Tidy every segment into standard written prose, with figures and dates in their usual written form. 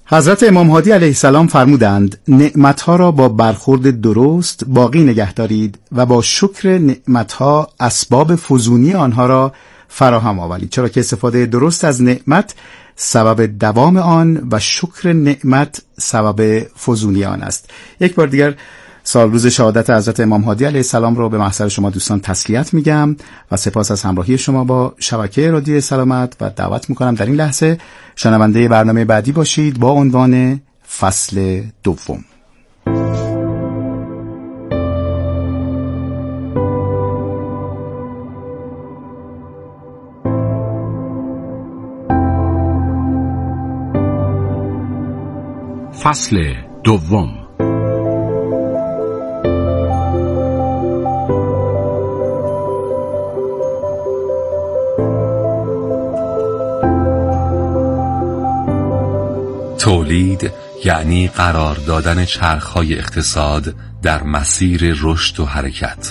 حضرت امام هادی علیه السلام فرمودند نعمتها را با برخورد درست باقی نگه دارید و با شکر نعمتها اسباب فزونی آنها را فراهم آورید، چرا که استفاده درست از نعمت سبب دوام آن و شکر نعمت سبب فزونی آن است. یک بار دیگر سال روز شهادت حضرت امام هادی علیه السلام رو به محضر شما دوستان تسلیت میگم و سپاس از همراهی شما با شبکه رادیو سلامت و دعوت میکنم در این لحظه شنونده برنامه بعدی باشید با عنوان فصل دوم. فصل دوم. تولید یعنی قرار دادن چرخ‌های اقتصاد در مسیر رشد و حرکت.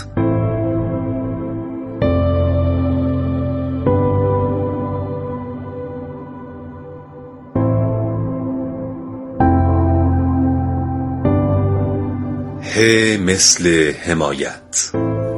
ه مثل حمایت.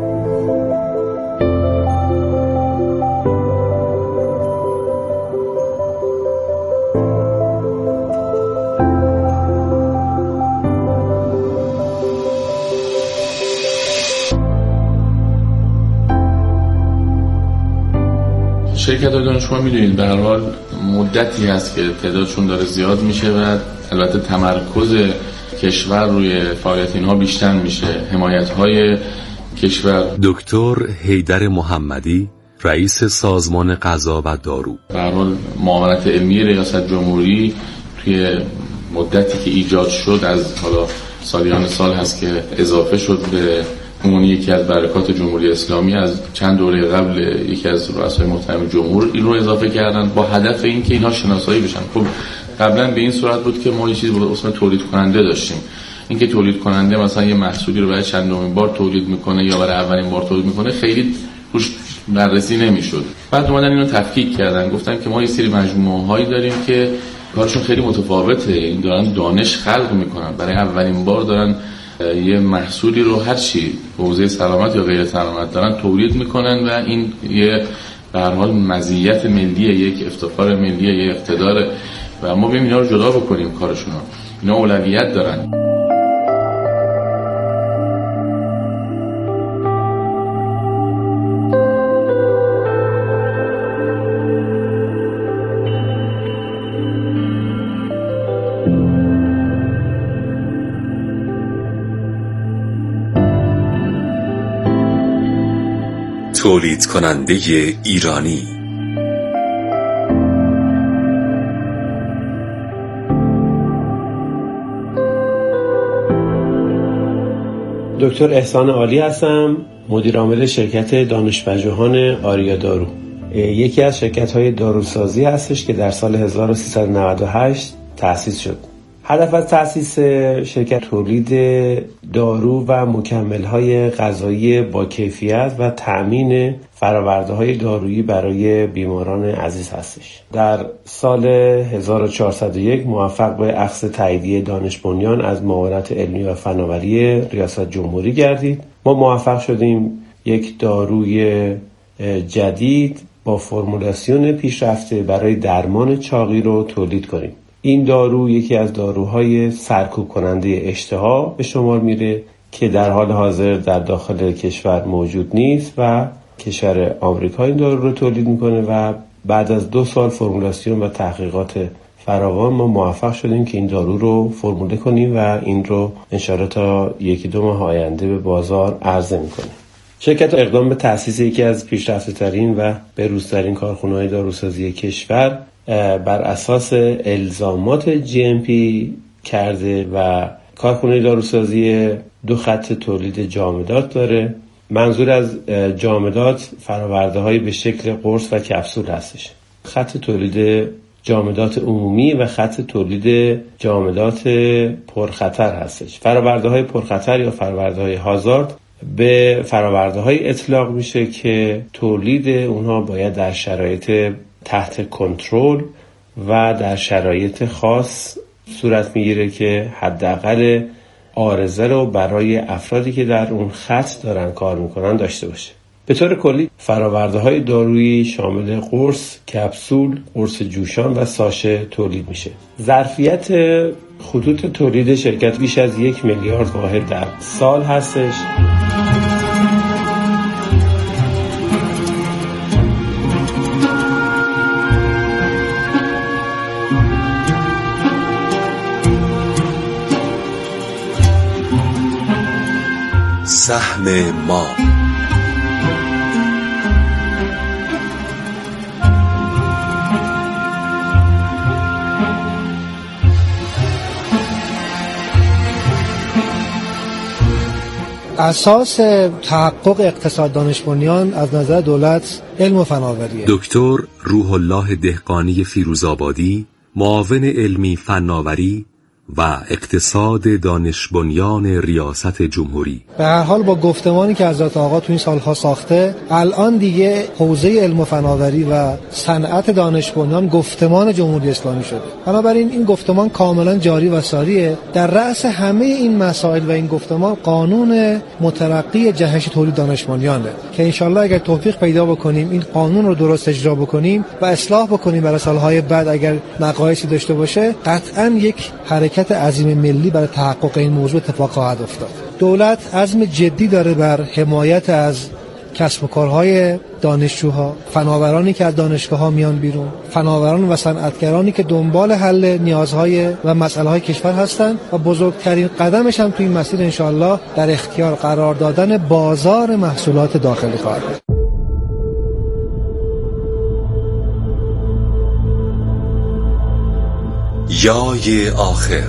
شرکت دانشگاه میدونید به هر حال مدتی هست که تعدادشون داره زیاد میشه و البته تمرکز کشور روی فعالیت اینها بیشتر میشه. حمایت‌های کشور. دکتر حیدر محمدی، رئیس سازمان غذا و دارو. به هر حال معاونت علمی ریاست جمهوری توی مدتی که ایجاد شد، از حالا سالیان سال هست که اضافه شد به اون یکی از برکات جمهوری اسلامی، از چند دوره قبل یکی از رؤسای محترم جمهور این رو اضافه کردن با هدف اینکه اینها شناسایی بشن. خب قبلا به این صورت بود که ما یه چیزی به اسم تولید کننده داشتیم. اینکه تولید کننده مثلا یه محصولی رو برای چندمین بار تولید میکنه یا برای اولین بار تولید میکنه خیلی روش بررسی نمیشد. بعد اومدن اینو تفکیک کردن، گفتن که ما یه سری مجموعه هایی داریم که کارشون خیلی متفاوته، این دارن دانش خلق میکنن، برای اولین بار دارن یه محصولی رو هر چی حوزه سلامت یا غیر سلامت دارن تولید میکنن و این یه به هر حال مزیت ملیه، یک افتخار ملیه، یک اقتداره و ما بیم اینا رو جدا بکنیم کارشون رو. اینا اولویت دارن. تولید کننده ایرانی. دکتر احسان عالی هستم، مدیر عامل شرکت دانشپژوهان آریا دارو. یکی از شرکت‌های داروسازی هستش که در سال 1398 تأسیس شد. هدف از تأسیس شرکت تولید دارو و مکمل‌های غذایی با کیفیت و تأمین فرآورده‌های دارویی برای بیماران عزیز هستش. در سال 1401 موفق به اخذ تاییدیه دانش بنیان از معاونت علمی و فناوری ریاست جمهوری گردید. ما موفق شدیم یک داروی جدید با فرمولاسیون پیشرفته برای درمان چاقی رو تولید کنیم. این دارو یکی از داروهای سرکوب کننده اشتها به شمار میره که در حال حاضر در داخل کشور موجود نیست و کشور آمریکا این دارو رو تولید میکنه و بعد از 2 سال فرمولاسیون و تحقیقات فراوان ما موفق شدیم که این دارو رو فرموله کنیم و این رو انشاءالله تا 1-2 ماه آینده به بازار عرضه میکنیم. شرکت اقدام به تأسیس یکی از پیشرفته‌ترین و به‌روزترین کارخانه‌های داروسازی کشور بر اساس الزامات GMP کرده و کارخانه داروسازی 2 خط تولید جامدات داره. منظور از جامدات فرآورده‌های به شکل قرص و کپسول هستش. خط تولید جامدات عمومی و خط تولید جامدات پرخطر هستش. فرآورده‌های پرخطر یا فرآورده‌های هازارد به فرآورده‌های اطلاق میشه که تولید اونها باید در شرایط تحت کنترل و در شرایط خاص صورت میگیره که حداقل عارضه رو برای افرادی که در اون خط دارن کار میکنن داشته باشه. به طور کلی فرآورده‌های دارویی شامل قرص، کپسول، قرص جوشان و ساشه تولید میشه. ظرفیت خطوط تولید شرکت بیش از 1 میلیارد واحد در سال هستش. سهم ما. اساس تحقق اقتصاد دانش بنیان از نظر دولت علم و فناوریه. دکتر روح الله دهقانی فیروزآبادی، معاون علمی فناوری و اقتصاد دانش بنیان ریاست جمهوری. به هر حال با گفتمانی که حضرت آقا تو این سالها ساخته، الان دیگه حوزه علم و فناوری و صنعت دانش بنیان گفتمان جمهوری اسلامی شده. بنابراین این گفتمان کاملا جاری و ساریه. در رأس همه این مسائل و این گفتمان قانون مترقی جهش تولید دانش بنیانه که انشالله اگر توفیق پیدا بکنیم این قانون رو درست اجرا بکنیم و اصلاح بکنیم برای سالهای بعد اگر نقایصی داشته باشه، قطعاً یک حرکت عظیم ملی برای تحقق این موضوع اتفاق خواهد افتاد. دولت عزم جدی داره بر حمایت از کسب و کارهای دانشجوها، فناورانی که از دانشگاه‌ها میان بیرون، فناوران و صنعتگرانی که دنبال حل نیازهای و مسائل‌های کشور هستند و بزرگترین قدمش هم توی این مسیر انشالله در اختیار قرار دادن بازار محصولات داخلی خواهد بود. یای آخر.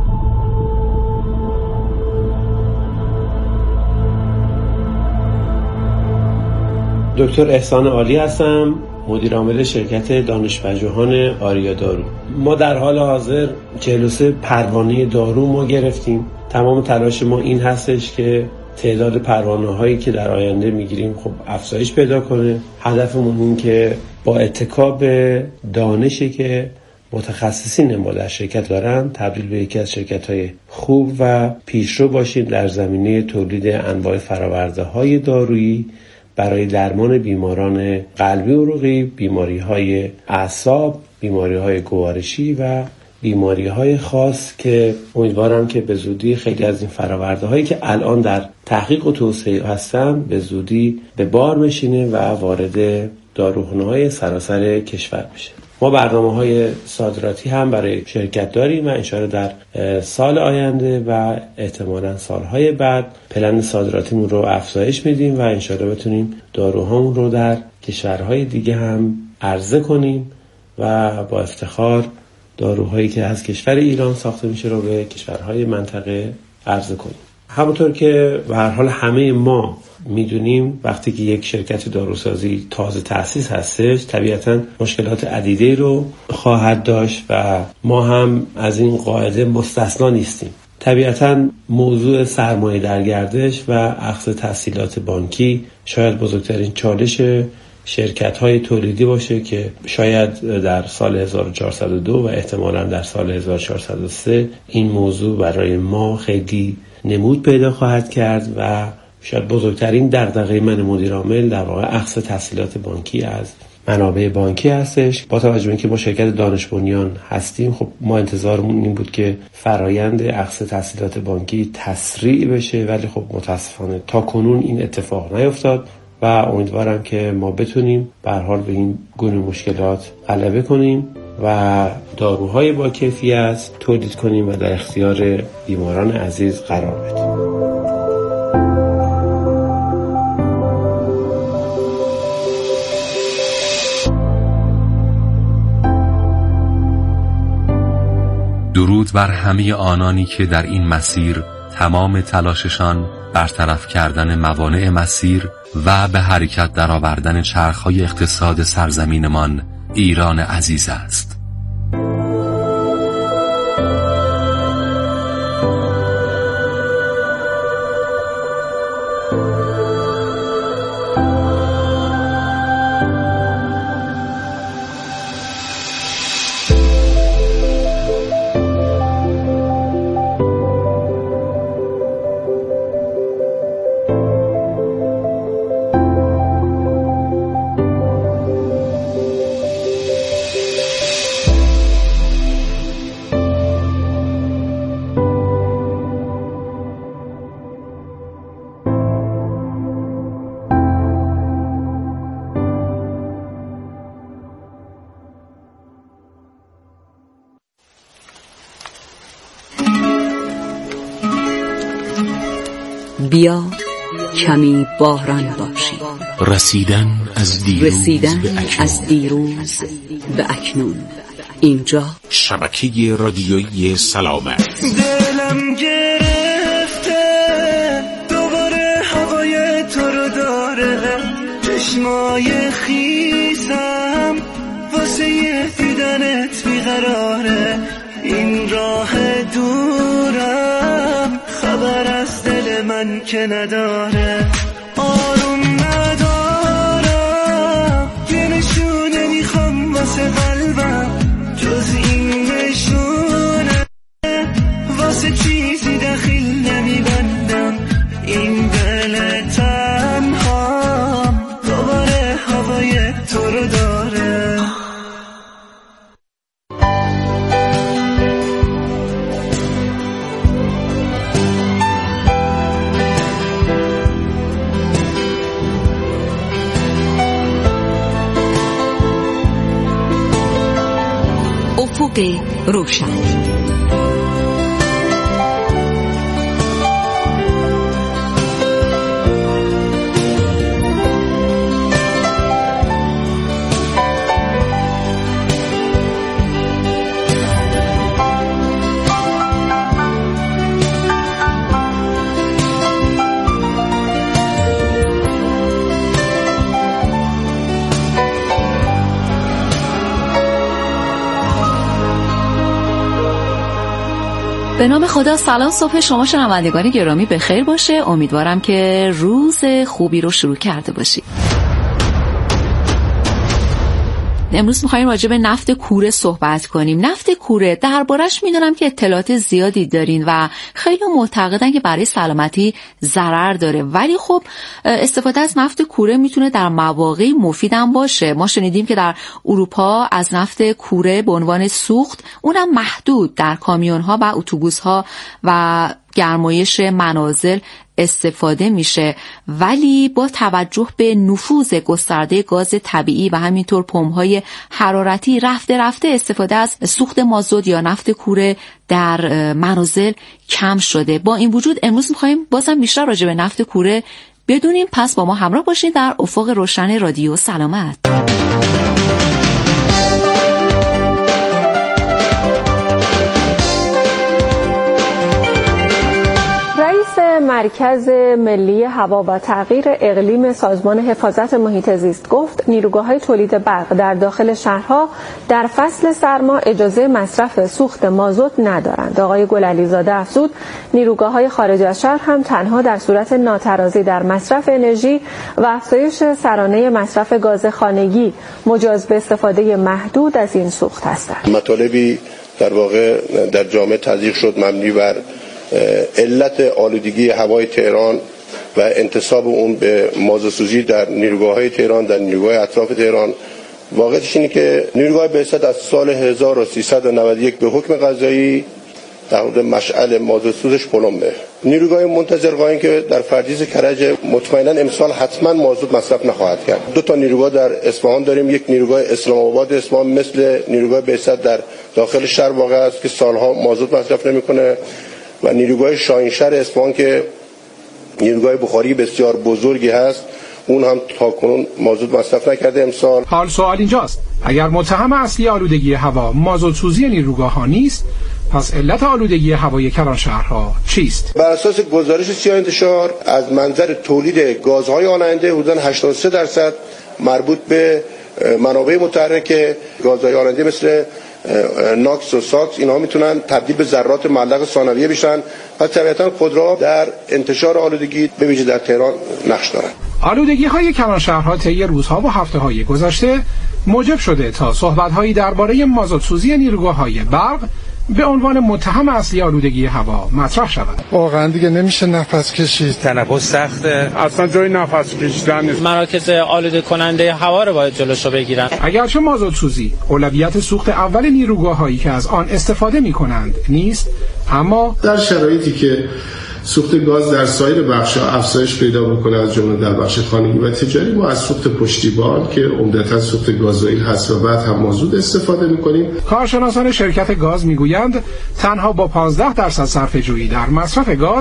دکتر احسان عالی هستم، مدیر عامل شرکت دانشپژوهان آریا دارو. ما در حال حاضر 43 پروانه دارو ما گرفتیم. تمام تلاش ما این هستش که تعداد پروانه‌هایی که در آینده میگیریم خب افزایش پیدا کنه. هدفمون این که با اتکا به دانشی که متخصصین ما در شرکت دارن تبدیل به یکی از شرکت‌های خوب و پیشرو باشیم در زمینه تولید انواع فرآورده‌های دارویی برای درمان بیماران قلبی عروقی، بیماری‌های اعصاب، بیماری‌های گوارشی و بیماری‌های خاص که امیدوارم که به زودی خیلی از این فرآورده‌هایی که الان در تحقیق و توسعه هستن به زودی به بار بشینه و وارد داروخانه‌های سراسر کشور بشه. ما برنامه‌های صادراتی هم برای شرکت داریم و انشاءالله در سال آینده و احتمالاً سالهای بعد پلن صادراتیمون رو افزایش میدیم و انشاءالله بتونیم داروهامون رو در کشورهای دیگه هم عرضه کنیم و با افتخار داروهایی که از کشور ایران ساخته میشه رو به کشورهای منطقه عرضه کنیم. همونطور که به هر حال همه ما میدونیم وقتی که یک شرکت داروسازی تازه تأسیس هستش طبیعتاً مشکلات عدیده‌ای رو خواهد داشت و ما هم از این قاعده مستثنا نیستیم. طبیعتاً موضوع سرمایه در گردش و اخذ تسهیلات بانکی شاید بزرگترین چالش شرکت‌های تولیدی باشه که شاید در سال 1402 و احتمالاً در سال 1403 این موضوع برای ما خیلی نمود پیدا خواهد کرد و شاید بزرگترین دغدغه من مدیر عامل در واقع اخذ تسهیلات بانکی از منابع بانکی هستش. با توجه به اینکه ما شرکت دانش بنیان هستیم خب ما انتظارمون این بود که فرایند اخذ تسهیلات بانکی تسریع بشه ولی خب متاسفانه تا کنون این اتفاق نیفتاد و امیدوارم که ما بتونیم به هر حال به این گونه مشکلات غلبه کنیم و داروهای با کیفیت تولید کنیم و در اختیار بیماران عزیز قرار بدیم. درود بر همه آنانی که در این مسیر تمام تلاششان برطرف کردن موانع مسیر و به حرکت درآوردن چرخهای اقتصاد سرزمینمان ایران عزیز است. بیا کمی باران باشیم. رسیدن از دیروز به اکنون. اینجا شبکه رادیویی سلامت. دلم گرفته دوباره هوای تو رو داره، چشمای خیسم واسه دیدنت بیقراره، این راه دورم خبر از دل من که نداره، آروم ندارم یه نشونه میخوام واسه قلبم، جز این نشونه واسه چیزی دخیل نمیبندم، این دل تنهام دوباره هوای تو رو داره. افق روشن. به نام خدا. سلام، صبح شما شنوندگان گرامی بخیر باشه. امیدوارم که روز خوبی رو شروع کرده باشید. امروز می‌خوایم راجع به نفت کوره صحبت کنیم. نفت کوره دربارش میدونم که اطلاعات زیادی دارین و خیلی معتقدن که برای سلامتی ضرر داره، ولی خب استفاده از نفت کوره میتونه در مواقعی مفیدم باشه. ما شنیدیم که در اروپا از نفت کوره به عنوان سوخت، اونم محدود، در کامیون‌ها و اتوبوس‌ها و گرمایش منازل استفاده میشه، ولی با توجه به نفوذ گسترده گاز طبیعی و همینطور پمپ‌های حرارتی رفته استفاده از سوخت مازوت یا نفت کوره در منازل کم شده. با این وجود امروز می‌خوایم بازم بیشتر راجع به نفت کوره بدونیم، پس با ما همراه باشید در افق روشن رادیو سلامت. مرکز ملی هوا و تغییر اقلیم سازمان حفاظت محیط زیست گفت نیروگاه‌های تولید برق در داخل شهرها در فصل سرما اجازه مصرف سوخت مازوت ندارند. آقای گلعلیزاده افزود نیروگاه‌های خارج از شهر هم تنها در صورت ناترازی در مصرف انرژی و افزایش سرانه مصرف گاز خانگی مجاز به استفاده محدود از این سوخت هستند. مطالبی در واقع در جامعه تزریق شد مبنی بر علت آلودگی هوای تهران و انتساب اون به مازوت‌سوزی در نیروگاه‌های تهران، در نیروگاه اطراف تهران. واقعیتش اینه که نیروگاه بعثت از سال 1391 به حکم قضایی در مورد مشعل مازوت‌سوزش پلمبه. نیروگاه منتظر قائم که در فرجیز کرج مطمئنا امسال حتما مازوت مصرف نخواهد کرد. 2 نیروگاه در اصفهان داریم، یک نیروگاه اسلام آباد اصفهان مثل نیروگاه بعثت در داخل شهر واقع است که سالها مازوت مصرف نمی‌کنه، و نیروگاه شاهینشهر اصفهان که نیروگاه بخاری بسیار بزرگی هست، اون هم تاکنون مازوت مصرف نکرده امسال. حال سوال اینجاست، اگر متهم اصلی آلودگی هوا مازوت سوزی نیروگاه ها نیست، پس علت آلودگی هوای کلانشهرها چیست؟ بر اساس گزارش سیاه انتشار از منظر تولید گازهای آلنده حدود 83% مربوط به منابع متحرک گازهای آلنده مثل ناکس و ساکس، اینها میتونن تبدیل به ذرات معلق ثانویه بشن و طبیعتا خودرو در انتشار آلودگی به ویژه در تهران نقش دارن. آلودگی های کلانشهرها طی روزها و هفته‌های گذشته موجب شده تا صحبت‌هایی درباره مازوت‌سوزی نیروگاه‌های برق به عنوان متهم اصلی آلودگی هوا مطرح شود. واقعا دیگه نمیشه نفس کشید، تنفس سخته، اصلا جای نفس کشیدن نیست. مراکز آلوده کننده هوا رو باید جلوشو بگیرن. اگرچه مازوت‌سوزی اولویت سوخت اول نیروگاه‌هایی که از آن استفاده می‌کنند نیست، اما در شرایطی که سوخت گاز در سایر بخش‌ها افزایش پیدا می‌کنه، از جمله در بخش خانگی و تجاری، ما از سوخت پشتیبان که عمدتاً سوخت گازوئیل هست و بعد هم مازوت استفاده می‌کنیم. کارشناسان شرکت گاز می‌گویند تنها با 15% صرفه‌جویی در مصرف گاز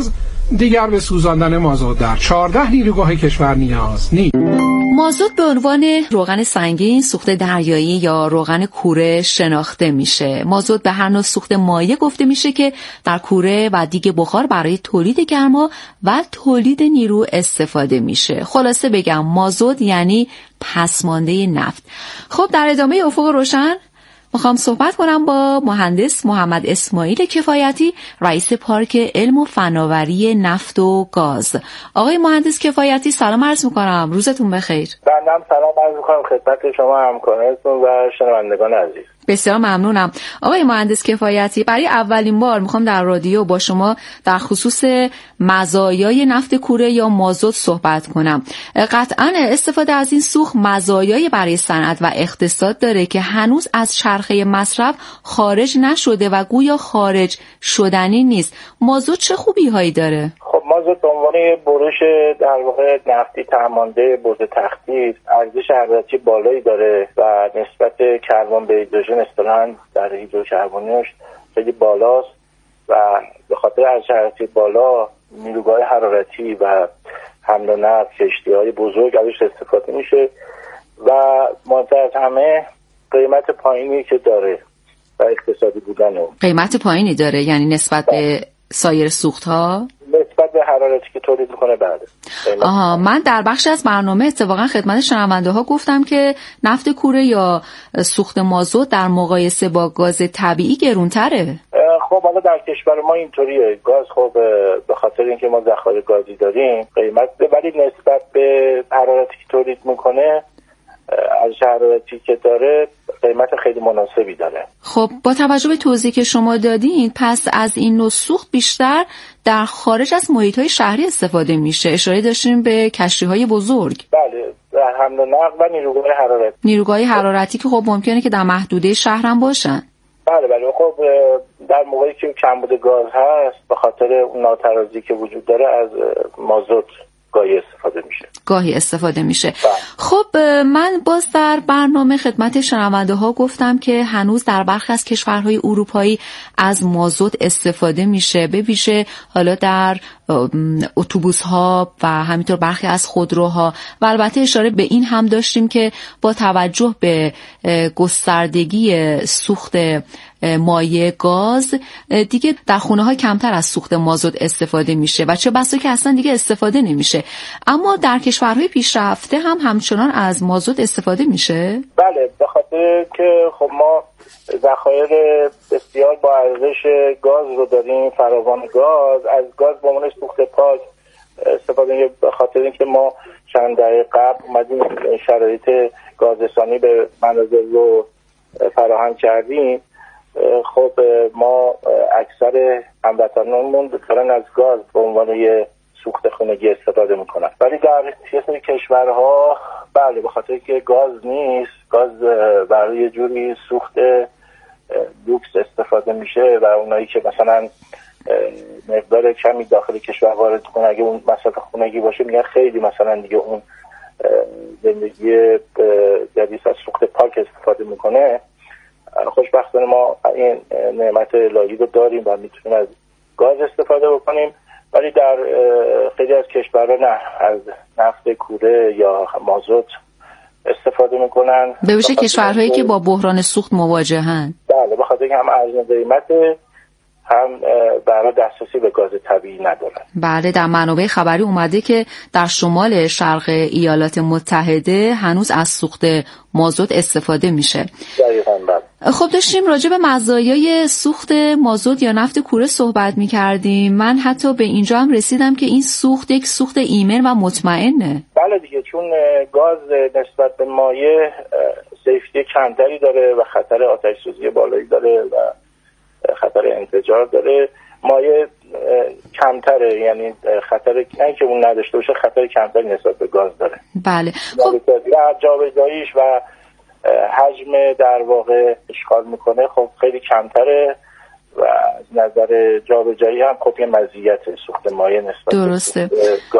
دیگر به سوزاندن مازوت در 14 نیروگاه کشور نیاز نیست. مازوت به عنوان روغن سنگین، سوخت دریایی یا روغن کوره شناخته میشه. مازوت به هر نوع سوخت مایع گفته میشه که در کوره و دیگ بخار برای تولید گرما و تولید نیرو استفاده میشه. خلاصه بگم مازوت یعنی پسمانده نفت. خب در ادامه افق روشن میخوام صحبت کنم با مهندس محمد اسماعیل کفایتی، رئیس پارک علم و فناوری نفت و گاز. آقای مهندس کفایتی سلام عرض میکنم، روزتون بخیر. بنده سلام عرض میکنم خدمت شما همکارانتون و شنوندگان عزیز. بسیار ممنونم. آقای مهندس کفایتی، برای اولین بار میخوام در رادیو با شما در خصوص مزایای نفت کوره یا مازوت صحبت کنم. قطعاً استفاده از این سوخت مزایای برای صنعت و اقتصاد داره که هنوز از چرخه مصرف خارج نشده و گویا خارج شدنی نیست. مازوت چه خوبی‌هایی داره؟ خب مازوت به عنوان برش در واقع نفتی تهمانده برد تختی ارزش حرارتی بالایی داره و نسبت کربن به هیدروژن اصطلاحاً در هیدروکربنیش خیلی بالاست و به خاطر ارزش حرارتی بالا نیروگاه حرارتی و حمل و نقل کشتی‌های بزرگ ازش استفاده میشه و مهمتر از همه قیمت پایینی که داره و اقتصادی بودن اون. قیمت پایینی داره یعنی نسبت به سایر سوخت‌ها؟ نسبت به حرارتی که تولید میکنه بعد. من در بخش از برنامه اتفاقا خدمت شنونده ها گفتم که نفت کوره یا سوخت مازوت در مقایسه با گاز طبیعی گرونتره. خب حالا در کشور ما اینطوریه. گاز خب به خاطر اینکه ما ذخایر گازی داریم قیمت، ولی نسبت به حرارتی که تولید میکنه از حرارتی که داره قیمت خیلی مناسبی داره. خب با توجه به توضیحی که شما دادین پس از این نوع سوخت بیشتر در خارج از محیط‌های شهری استفاده میشه. اشاره داشتیم به کشتی‌های بزرگ. بله، در حمل و نقل و نیروگاه حرارتی. نیروگاه حرارتی که خب ممکنه که در محدوده شهر هم باشن. بله خب در موقعی که کمبود گاز هست به خاطر اون ناترازی که وجود داره از مازوت گاهی استفاده میشه. خب من باز در برنامه خدمت شنونده ها گفتم که هنوز در برخی از کشورهای اروپایی از مازوت استفاده میشه، به ویژه حالا در اتوبوس ها و همینطور برخی از خودروها و البته اشاره به این هم داشتیم که با توجه به گستردگی سوخت مایع گاز دیگه در خونه ها کمتر از سوخت مازوت استفاده میشه و چه بسا که اصلا دیگه استفاده نمیشه. اما در کشورهای پیشرفته هم همچنان از مازوت استفاده میشه؟ بله، به خاطر که خب ما ذخایر بسیار با ارزش گاز رو داریم، فراوان گاز. از گاز به عنوان سوخت پاک استفاده میشه به خاطر اینکه ما چند دهه قبل اومدیم شرایط گازرسانی به منازل رو فراهم کردیم. خب ما اکثر هموطنانمون دارن از گاز به عنوان یه سوخت خانگی استفاده میکنن، ولی در یه سری کشورها بله به خاطر که گاز نیست، گاز برای یه جوری سوخت لوکس استفاده میشه و اونایی که مثلا مقدار کمی داخل کشور وارد کنه اگه اون مصرف خانگی باشه میگن خیلی مثلا دیگه اون زندگی جدید از سوخت پاک استفاده میکنه. خوشبختانه ما این نعمت الهی رو داریم و میتونیم از گاز استفاده بکنیم، ولی در خیلی از کشورها نه، از نفت کوره یا مازوت استفاده میکنن. به ویژه کشورهایی که با بحران سوخت مواجهن. بله، به خاطر اینکه هم ارزش قیمت هم برای دسترسی به گاز طبیعی ندارن. بله، در منابع خبری اومده که در شمال شرق ایالات متحده هنوز از سوخت مازوت استفاده میشه. دقیقاً بله. خب داشتیم راجع به مزایای سوخت مازوت یا نفت کوره صحبت میکردیم. من حتی به اینجا هم رسیدم که این سوخت یک سوخت ایمن و مطمئنه. بله دیگه، چون گاز نسبت به مایع سیفتی کمتری داره و خطر آتش سوزی بالایی داره و خطر انفجار داره. مایع کمتره، یعنی خطر نه که اون نداشته باشه، خطر کمتری نسبت به گاز داره. بله. خب جابجاییش و حجم در واقع اشغال میکنه خب خیلی کمتره و از نظر جابجایی هم خب یه مزیت سوخت مایع نسبت درسته. به گاز.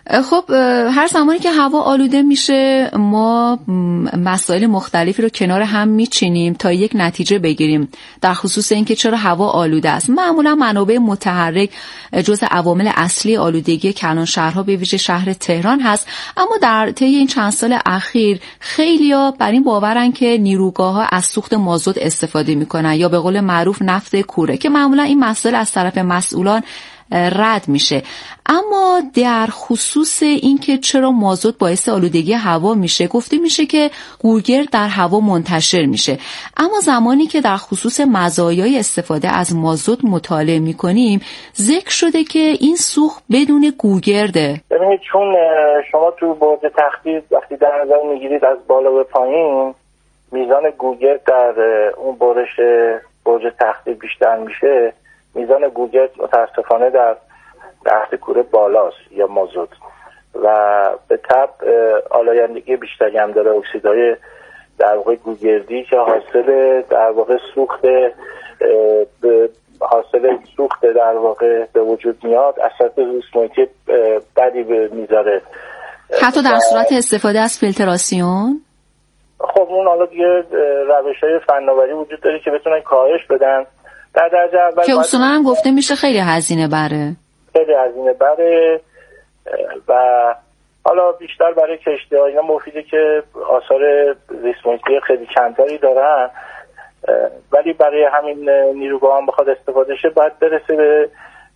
خب هر زمانی که هوا آلوده میشه ما مسائل مختلفی رو کنار هم میچینیم تا یک نتیجه بگیریم در خصوص اینکه چرا هوا آلوده است. معمولا منابع متحرک جزء عوامل اصلی آلودگی کلانشهرها به ویژه شهر تهران هست، اما در طی این چند سال اخیر خیلیا بر این باورن که نیروگاه‌ها از سوخت مازوت استفاده میکنن یا به قول معروف نفت کوره که معمولا این مسائل از طرف مسئولان رد میشه. اما در خصوص اینکه چرا مازوت باعث آلودگی هوا میشه گفته میشه که گوگرد در هوا منتشر میشه، اما زمانی که در خصوص مزایای استفاده از مازوت مطالعه میکنیم ذکر شده که این سوخت بدون گوگرده. ببینید چون شما تو برج تخدیر وقتی در نظر میگیرید از بالا به پایین میزان گوگرد در اون برج تخدیر بیشتر میشه، میزان گوگرد متاسفانه در تحت کوره بالاست یا مازوت و به طبع آلایندگی بیشتری هم داره. اکسیدهای در واقع گوگردی که حاصل در واقع سوخت در واقع به وجود میاد اثرات زیست محیطی بدی میذاره، حتی در صورت استفاده از فیلتراسیون. خب اون حالا دیگه روش‌های فناوری وجود داره که بتونن کاهش بدن. در درجه اول که اصولا هم گفته میشه خیلی هزینه بره و حالا بیشتر برای کشتی‌ها اینا مفیده که آثار زیست محیطی خیلی کمتری دارن، ولی برای همین نیروگاه هم بخواد استفاده شه باید برسه به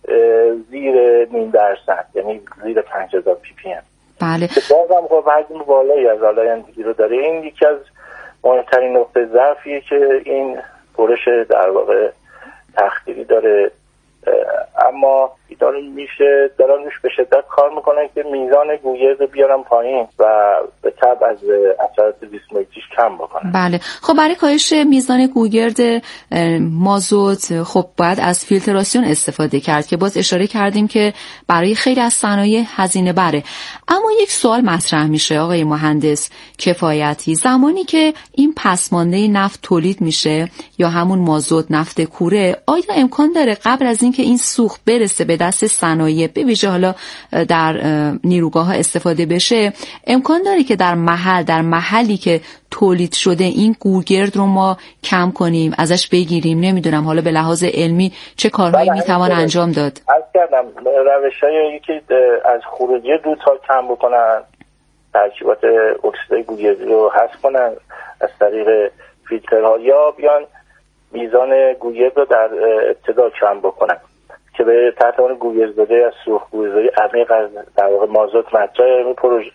زیر 0.5%، یعنی زیر 5000 پی پی ام. بله. بازم خب حجم بالایی از آلایندگی رو داره. این یکی از مهمترین نقطه ضعفیه که این برش در واقع تخدیری داره، اما دارن روش به شدت کار میکنن که میزان گوگرد رو بیارن پایین و به طبع از اثرات زیست محیطیش کم بکنن. بله. خب برای کاهش میزان گوگرد مازوت خب باید از فیلتراسیون استفاده کرد که باز اشاره کردیم که برای خیلی از صنایع هزینه بره. اما یک سوال مطرح میشه آقای مهندس کفایتی، زمانی که این پسمانده نفت تولید میشه یا همون مازوت نفت کوره، آیا امکان داره قبل از اینکه این سوخت برسه به دست صنایع به ویژه حالا در نیروگاه‌ها استفاده بشه، امکان داره که در محلی که تولید شده این گوگرد رو ما کم کنیم، ازش بگیریم؟ نمیدونم حالا به لحاظ علمی چه کارهایی میتوان انجام داد؟ از کردم روش‌هایی که از خروجی دودها کم بکنن، ترکیبات اکسیدهای گوگردی رو حذف کنن از طریق فیلترها، یا بیان میزان گوگرد رو در ابتدا کم بکنن که به تحت عنوان گوگردزده از سوخت‌گویی عمیق از در واقع مازوت مطرح.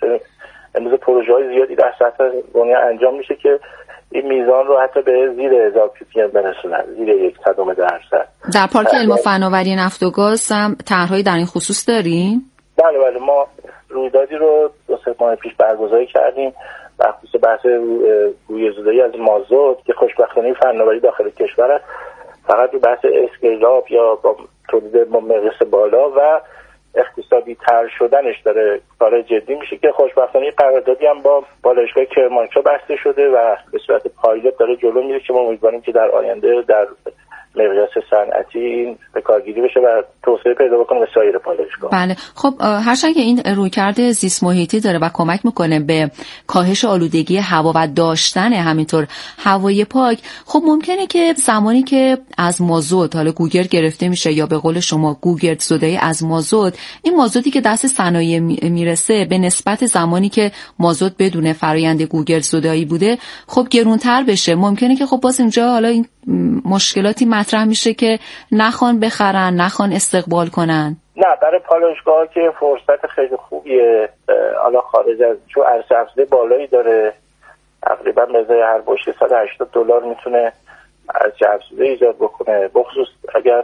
امروز پروژه‌های زیادی در سطح دنیا انجام میشه که این میزان رو حتی به زیر 1000 پی پی ام برسونن، زیر 0.1%. در پارک علم و فناوری نفت و گاز هم طرح‌هایی در این خصوص داریم؟ بله ما رویدادی رو 2-3 ماه پیش برگزار کردیم در خصوص بحث گوگردزدایی از مازوت که خوشبختانه فناوری داخل کشور است، فقط رو بحث اسکیلاب یا با تولید مقیاس بالا و اقتصادی تر شدنش داره کار جدی میشه که خوشبختانه قراردادی هم با بالایشگاه کرمانشاه بسته شده و به صورت پایلوت داره جلو میره که ما امیدواریم که در آینده در مقیاس صنعتی این به کارگیری بشه و توسعه پیدا بکنه به سایر پالایشگاه. بله. خب هرچند که این رویکرد زیست محیطی داره و کمک میکنه به کاهش آلودگی هوا و داشتن همینطور هوای پاک، خب ممکنه که زمانی که از مازوت حالا گوگرد گرفته میشه یا به قول شما گوگرد زدایی از مازوت، این مازوتی که دست صنایع میرسه به نسبت زمانی که مازوت بدون فرآیند گوگرد زدایی بوده خب گرونتر بشه. ممکنه که خب باز اینجا حالا این مشکلاتی مطرح میشه که نخوان بخرن، نخوان استقبال کنن. نه، برای پالایشگاه که فرصت خیلی خوبیه، حالا خارج از چون عرضه افزوده بالایی داره، تقریبا به ازای هر بشکه $180 میتونه عرضه افزوده ایجاد بکنه، بخصوص اگه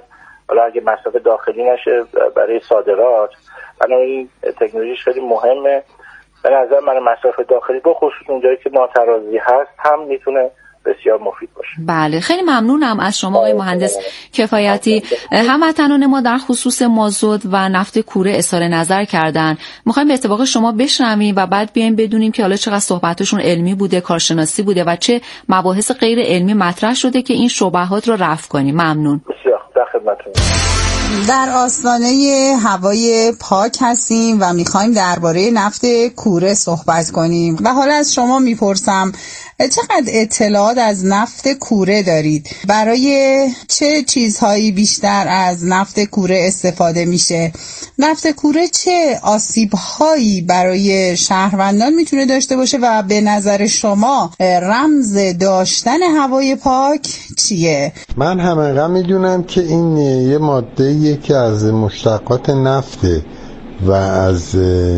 مصرف داخلی نشه برای صادرات. بنابراین تکنولوژیش خیلی مهمه. به نظر من مصرف داخلی بخصوص اونجایی که ناترازی هست هم میتونه بسیار مفید باشه. بله، خیلی ممنونم از شما آقای مهندس کفایتی. هموطنان ما در خصوص مازوت و نفت کوره اظهار نظر کردن. میخوایم به اتفاق شما بشنویم و بعد بیایم بدونیم که حالا چقدر صحبتشون علمی بوده، کارشناسی بوده و چه مباحث غیر علمی مطرح شده که این شبهات رو رفع کنیم. ممنون. بسیار در خدمتتون. در آستانه هوای پاک هستیم و میخوایم درباره نفت کوره صحبت کنیم و حالا از شما میپرسم چقدر اطلاعات از نفت کوره دارید؟ برای چه چیزهایی بیشتر از نفت کوره استفاده میشه؟ نفت کوره چه آسیبهایی برای شهروندان میتونه داشته باشه و به نظر شما رمز داشتن هوای پاک چیه؟ من همینقدر میدونم که این یه ماده که از مشتقات نفته و از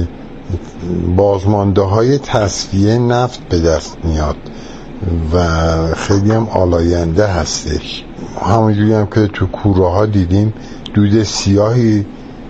بازمانده های تصفیه نفت به دست میاد و خیلی هم آلاینده هستش. همونجوری هم که تو کوره ها دیدیم دود سیاهی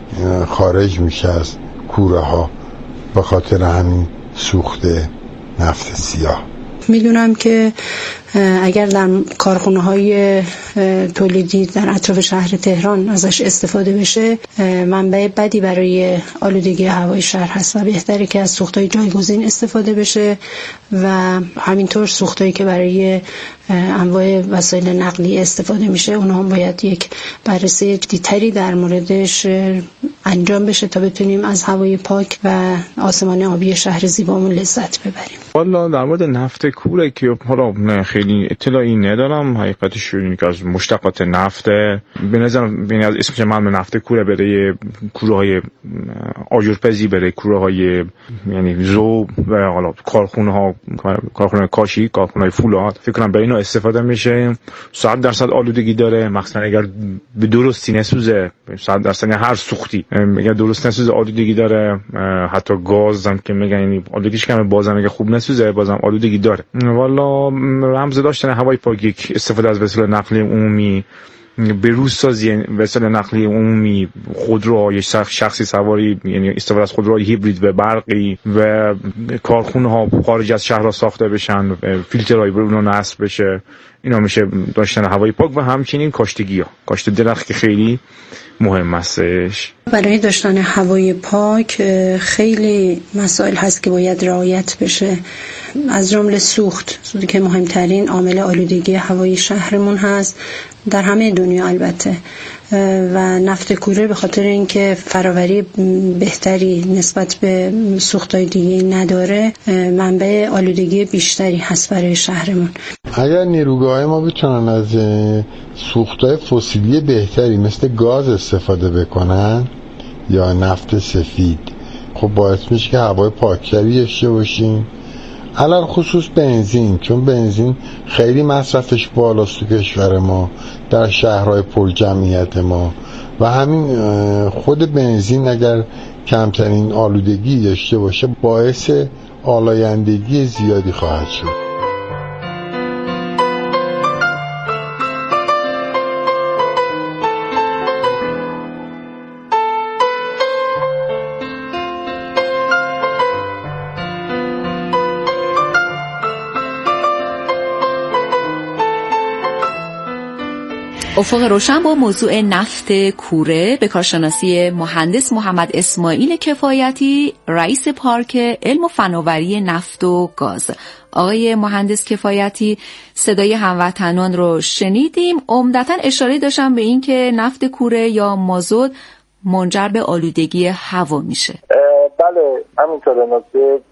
خارج میشه از کوره ها به خاطر همین سوخت نفت سیاه. میدونم که اگر در کارخانه‌های تولیدی در اطراف شهر تهران ازش استفاده بشه منبع بدی برای آلودگی هوای شهر هست و بهتره که از سوخت‌های جایگزین استفاده بشه و همینطور سوخت‌هایی که برای انواع وسایل نقلیه استفاده میشه اونها هم باید یک بررسی جدی‌تری در موردش انجام بشه تا بتونیم از هوای پاک و آسمان آبی شهر زیبامون لذت ببریم. والا در مورد نفت کوره که حالا خیلی اطلاعی ندارم، حقیقتش اینه که از مشتقات نفت به نظر ببین از اسمش معلومه نفت کوره برای کوره‌های آجرپزی، برای کوره‌های یعنی زو و حالا کارخونه کاشی، کارخونه فولاد فکر کنم برای اینا استفاده میشه. 100% آلودگی داره، مخصوصا اگر به درستی نسوزه 100% هر سوختی اگر درست نسوزه آلودگی داره. حتی گاز هم که میگن یعنی آلودگیش کمه بازم اگه خوب نسوزه بازم آلودگی داره. والا رمز داشتن هوای پاک یک استفاده از وسایل نقلیه عمومی، بروزسازی وسایل نقلیه عمومی، خودروهای شخصی سواری، یعنی استفاده از خودروهای هیبرید و برقی و کارخونه ها خارج از شهرها ساخته بشن، فیلترهای بر اونها نصب بشه. اینا میشه داشتن هوای پاک و همچنین کاشت درخت که خیلی مهم هستش. برای داشتن هوای پاک خیلی مسائل هست که باید رعایت بشه، از جمله سوختی که مهمترین عامل آلودگی هوای شهرمون هست در همه دنیا البته، و نفت کوره به خاطر اینکه فراوری بهتری نسبت به سوخت‌های دیگه نداره منبع آلودگی بیشتری هست برای شهرمون. اگر نیروگاه‌های ما بتونن از سوخت‌های فسیلی بهتری مثل گاز استفاده بکنن یا نفت سفید، خب باعث میشه که هوای پاکتری داشته باشیم. علل خصوص بنزین، چون بنزین خیلی مصرفش بالاست تو کشور ما، در شهرهای پر جمعیت ما، و همین خود بنزین اگر کمترین آلودگی داشته باشه باعث آلایندگی زیادی خواهد شد. افق روشن با موضوع نفت کوره به کارشناسی مهندس محمد اسماعیل کفایتی، رئیس پارک علم و فناوری نفت و گاز. آقای مهندس کفایتی، صدای هموطنان رو شنیدیم. عمدتاً اشاره داشتم به این که نفت کوره یا مازوت منجر به آلودگی هوا میشه. بله همینطوره. نکته